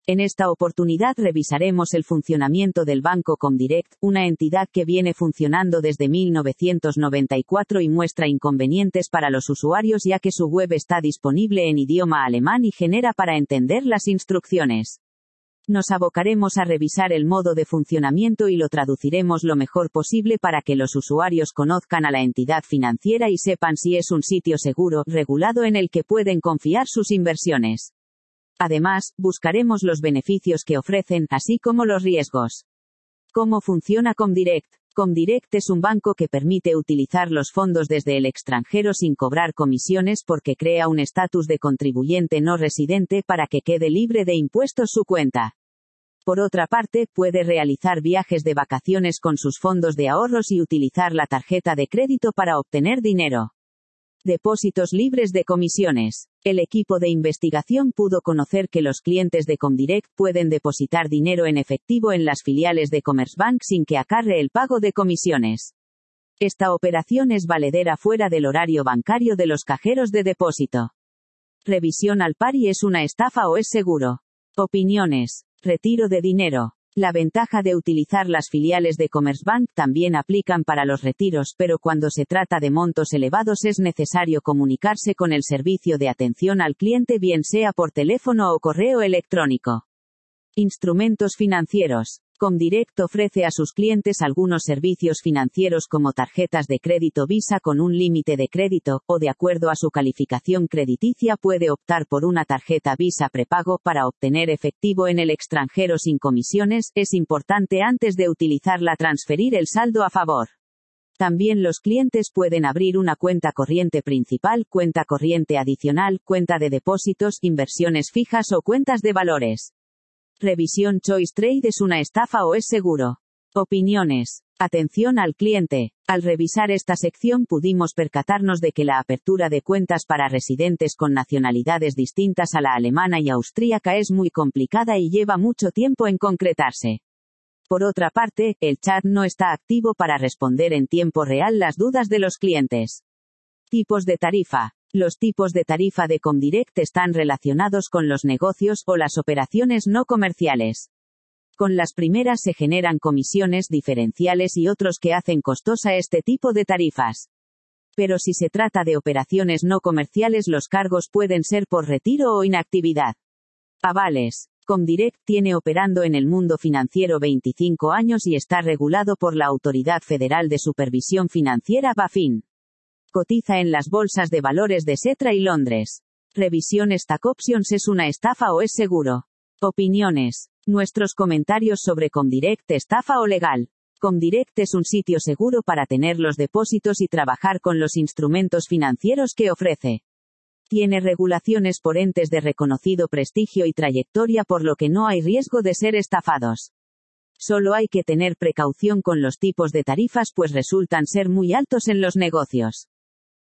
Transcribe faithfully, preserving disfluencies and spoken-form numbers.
En esta oportunidad revisaremos el funcionamiento del Banco Comdirect, una entidad que viene funcionando desde mil novecientos noventa y cuatro y muestra inconvenientes para los usuarios ya que su web está disponible en idioma alemán y genera para entender las instrucciones. Nos abocaremos a revisar el modo de funcionamiento y lo traduciremos lo mejor posible para que los usuarios conozcan a la entidad financiera y sepan si es un sitio seguro, regulado en el que pueden confiar sus inversiones. Además, buscaremos los beneficios que ofrecen, así como los riesgos. ¿Cómo funciona Comdirect? Comdirect es un banco que permite utilizar los fondos desde el extranjero sin cobrar comisiones porque crea un estatus de contribuyente no residente para que quede libre de impuestos su cuenta. Por otra parte, puede realizar viajes de vacaciones con sus fondos de ahorros y utilizar la tarjeta de crédito para obtener dinero. Depósitos libres de comisiones. El equipo de investigación pudo conocer que los clientes de Comdirect pueden depositar dinero en efectivo en las filiales de Commerzbank sin que acarre el pago de comisiones. Esta operación es valedera fuera del horario bancario de los cajeros de depósito. Revisión al pari, ¿es una estafa o es seguro? Opiniones. Retiro de dinero. La ventaja de utilizar las filiales de Commerzbank también aplican para los retiros, pero cuando se trata de montos elevados es necesario comunicarse con el servicio de atención al cliente, bien sea por teléfono o correo electrónico. Instrumentos financieros. Comdirect ofrece a sus clientes algunos servicios financieros como tarjetas de crédito Visa con un límite de crédito, o de acuerdo a su calificación crediticia puede optar por una tarjeta Visa prepago para obtener efectivo en el extranjero sin comisiones. Es importante antes de utilizarla transferir el saldo a favor. También los clientes pueden abrir una cuenta corriente principal, cuenta corriente adicional, cuenta de depósitos, inversiones fijas o cuentas de valores. Revisión. Choice Trade, ¿es una estafa o es seguro? Opiniones. Atención al cliente. Al revisar esta sección pudimos percatarnos de que la apertura de cuentas para residentes con nacionalidades distintas a la alemana y austríaca es muy complicada y lleva mucho tiempo en concretarse. Por otra parte, el chat no está activo para responder en tiempo real las dudas de los clientes. Tipos de tarifa. Los tipos de tarifa de Comdirect están relacionados con los negocios o las operaciones no comerciales. Con las primeras se generan comisiones diferenciales y otros que hacen costosa este tipo de tarifas. Pero si se trata de operaciones no comerciales, los cargos pueden ser por retiro o inactividad. Avales. Comdirect tiene operando en el mundo financiero veinticinco años y está regulado por la Autoridad Federal de Supervisión Financiera BaFin. Cotiza en las bolsas de valores de Xetra y Londres. Revisión. Stack Options, ¿es una estafa o es seguro? Opiniones. Nuestros comentarios sobre Comdirect, ¿estafa o legal? Comdirect es un sitio seguro para tener los depósitos y trabajar con los instrumentos financieros que ofrece. Tiene regulaciones por entes de reconocido prestigio y trayectoria, por lo que no hay riesgo de ser estafados. Solo hay que tener precaución con los tipos de tarifas, pues resultan ser muy altos en los negocios.